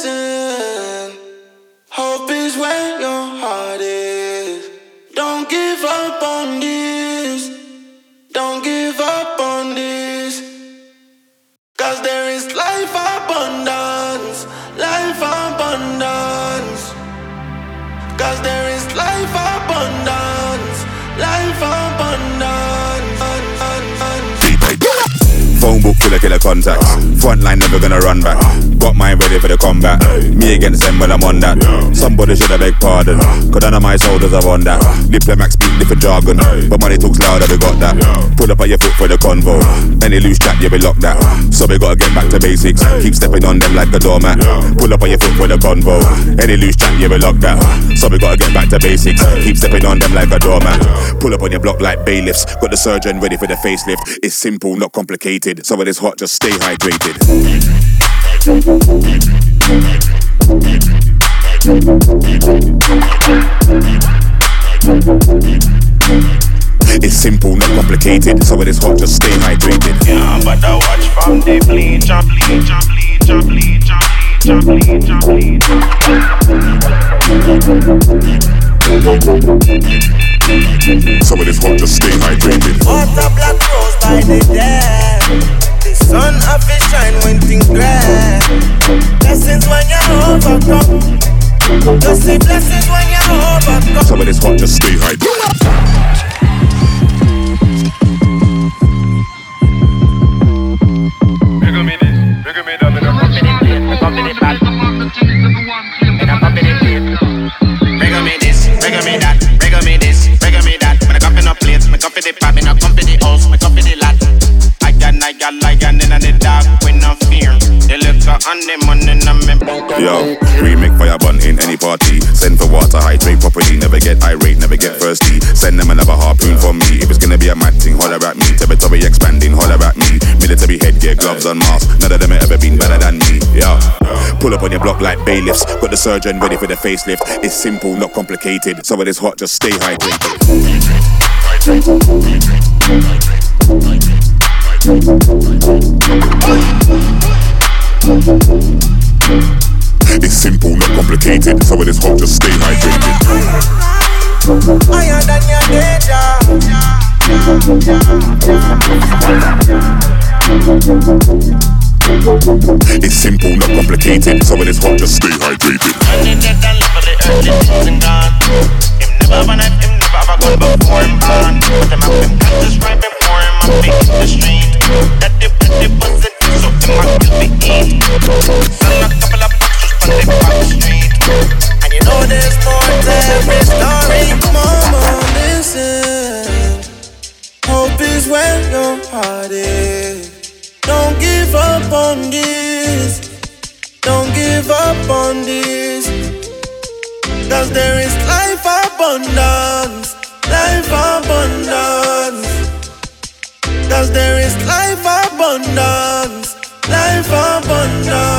listen. Hope is where your heart is. Don't give up on this. Don't give up on this. Cause there is life abundance. Life abundance. Cause there is life abundance. Life abundance. Phone book, killer contacts. Frontline never gonna run back. Got mine ready for the combat. Me against them when I'm on that. Somebody should have beg pardon. Cause none of my soldiers are on that. Diplomat speak different jargon, but money talks louder, we got that. Pull up on your foot for the convo. Any loose chat, yeah, we lock that. So we gotta get back to basics. Keep stepping on them like a doormat. Pull up on your foot for the convo. Any loose chat, yeah, we lock that. So we gotta get back to basics. Keep stepping on them like a doormat. Pull up on your block like bailiffs. Got the surgeon ready for the facelift. It's simple, not complicated. So when it's hot, just stay hydrated. It's simple, not complicated. So when it's hot, just stay hydrated. Yeah, but I watch from the bleach, So when it's hot, just stay hydrated. Water black rose by the dam. The sun of it shine when things grand. Blessings when you're overcome. Just see blessings when you're overcome. So when it's hot, just stay hydrated. Yo, we make fire bun in any party. Send for water, hydrate properly. Never get irate, never get thirsty. Send them another harpoon from me. If it's gonna be a mad thing, holler at me. Territory expanding, holler at me. Military headgear, gloves and masks. None of them have ever been better than me. Yeah, pull up on your block like bailiffs. Got the surgeon ready for the facelift. It's simple, not complicated. So when it's hot, just stay hydrated. It's simple, not complicated. So when it's hot, just stay hydrated. Higher than your danger. It's simple, not complicated. So when it's hot, just stay hydrated. Never have a knife, him never have a gun before him born. But them have him practice right before him and big in the street. That the buzzing, so them a kill me eat. Sell a couple of pictures on the back street. And you know there's more to every story. Mama, listen. Hope is where your heart is. Don't give up on this. Don't give up on this. Cause there is life abundance. Life abundance. Cause there is life abundance. Life abundance.